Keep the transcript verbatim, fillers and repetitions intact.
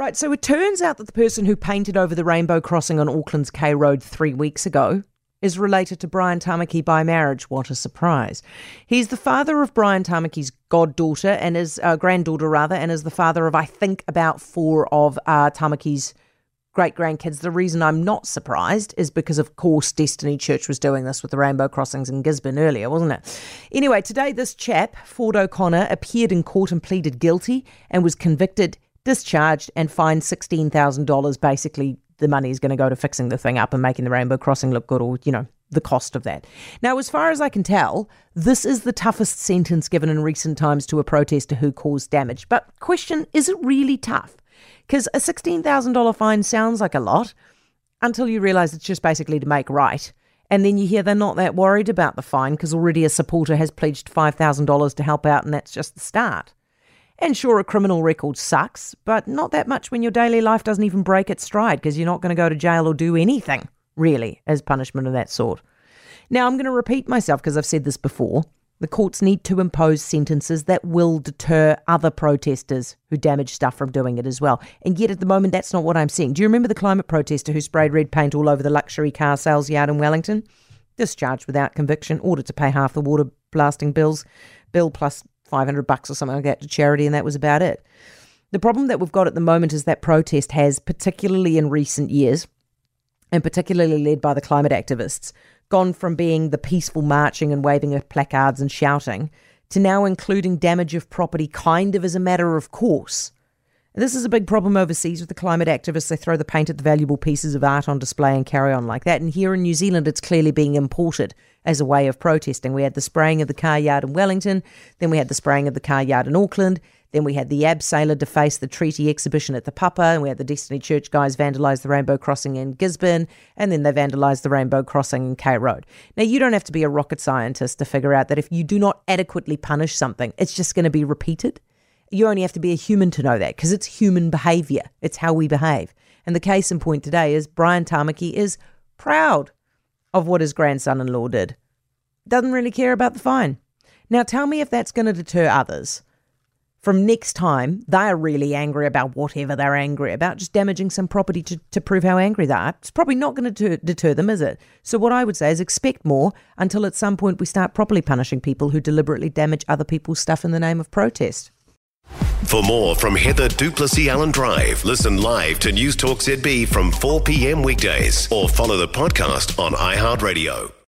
Right, so it turns out that the person who painted over the rainbow crossing on Auckland's K Road three weeks ago is related to Brian Tamaki by marriage. What a surprise. He's the father of Brian Tamaki's goddaughter and is uh, granddaughter rather, and is the father of, I think, about four of uh, Tamaki's great-grandkids. The reason I'm not surprised is because, of course, Destiny Church was doing this with the rainbow crossings in Gisborne earlier, wasn't it? Anyway, today this chap, Ford O'Connor, appeared in court and pleaded guilty and was convicted, discharged and fined sixteen thousand dollars. Basically, the money is going to go to fixing the thing up and making the rainbow crossing look good, or, you know, the cost of that. Now, as far as I can tell, this is the toughest sentence given in recent times to a protester who caused damage. But question, is it really tough? Because a sixteen thousand dollars fine sounds like a lot until you realise it's just basically to make right. And then you hear they're not that worried about the fine because already a supporter has pledged five thousand dollars to help out, and that's just the start. And sure, a criminal record sucks, but not that much when your daily life doesn't even break its stride, because you're not going to go to jail or do anything, really, as punishment of that sort. Now, I'm going to repeat myself because I've said this before. The courts need to impose sentences that will deter other protesters who damage stuff from doing it as well. And yet at the moment, that's not what I'm seeing. Do you remember the climate protester who sprayed red paint all over the luxury car sales yard in Wellington? Discharged without conviction, ordered to pay half the water blasting bills, bill plus five hundred bucks or something like that to charity, and that was about it. The problem that we've got at the moment is that protest has, particularly in recent years, and particularly led by the climate activists, gone from being the peaceful marching and waving of placards and shouting to now including damage of property kind of as a matter of course. This is a big problem overseas with the climate activists. They throw the paint at the valuable pieces of art on display and carry on like that. And here in New Zealand, it's clearly being imported as a way of protesting. We had the spraying of the car yard in Wellington, then we had the spraying of the car yard in Auckland, then we had the abseiler deface the treaty exhibition at the Papa, and we had the Destiny Church guys vandalise the rainbow crossing in Gisborne, and then they vandalised the rainbow crossing in K Road. Now, you don't have to be a rocket scientist to figure out that if you do not adequately punish something, it's just going to be repeated. You only have to be a human to know that, because it's human behaviour. It's how we behave. And the case in point today is Brian Tamaki is proud of what his grandson-in-law did. Doesn't really care about the fine. Now tell me if that's going to deter others from next time they're really angry about whatever they're angry about, just damaging some property to, to prove how angry they are. It's probably not going to deter, deter them, is it? So what I would say is expect more until at some point we start properly punishing people who deliberately damage other people's stuff in the name of protest. For more from Heather du Plessis-Allen Drive, listen live to News Talk Z B from four p.m. weekdays or follow the podcast on iHeartRadio.